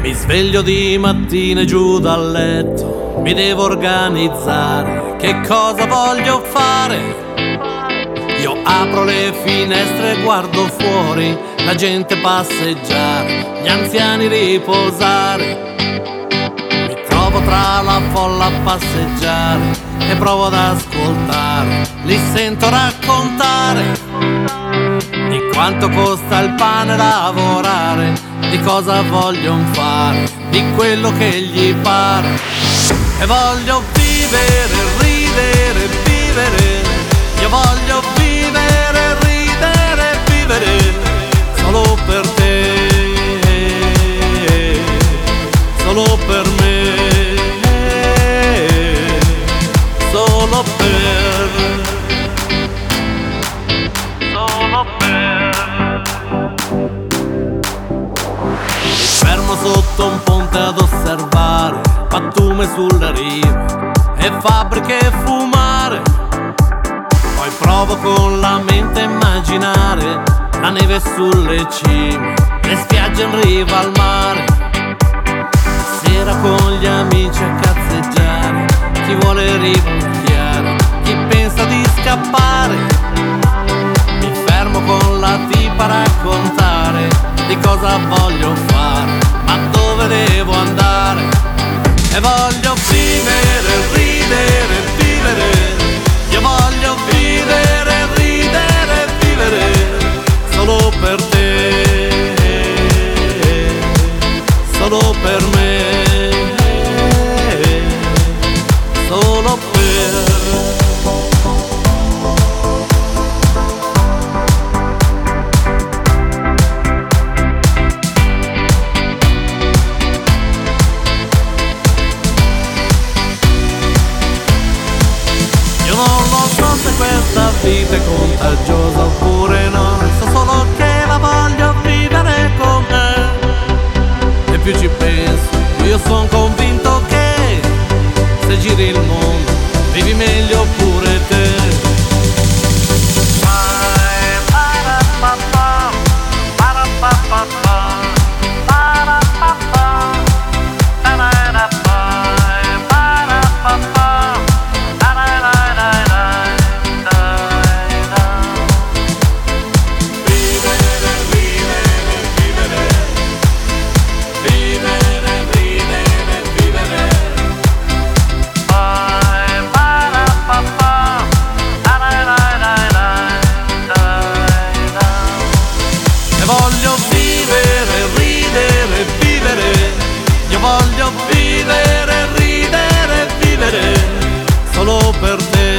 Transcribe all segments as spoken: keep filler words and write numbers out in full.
Mi sveglio di mattina e giù dal letto, mi devo organizzare, che cosa voglio fare? Io apro le finestre e guardo fuori, la gente passeggiare, gli anziani riposare. Mi trovo tra la folla a passeggiare e provo ad ascoltare, li sento raccontare di quanto costa il pane lavorare, di cosa vogliono fare, di quello che gli pare. E voglio vivere, ridere, vivere. Io voglio vivere, ridere, vivere. Solo per te, solo per me, solo per, solo per. Fermo sotto un ponte ad osservare pattume sulle rive e fabbriche e fumare. Poi provo con la mente a immaginare la neve sulle cime, le spiagge in riva al mare. Sera con gli amici a cazzeggiare, chi vuole rivolchiare, chi pensa di scappare. Mi fermo con la tipa a raccontare di cosa voglio fare, ma dove devo andare. E voglio vivere, ridere, vivere. Io voglio vivere, ridere, vivere. Solo per te, solo per me, solo per. Io non lo so se questa vita è contagiosa oppure no, so solo che la voglio vivere con me. E più ci penso, io sono convinto che se giri il mondo vivi meglio pure te. Voglio vivere, ridere, vivere. Io voglio vivere, ridere, vivere. Solo per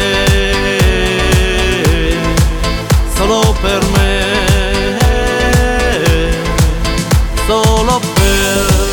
te, solo per me, solo per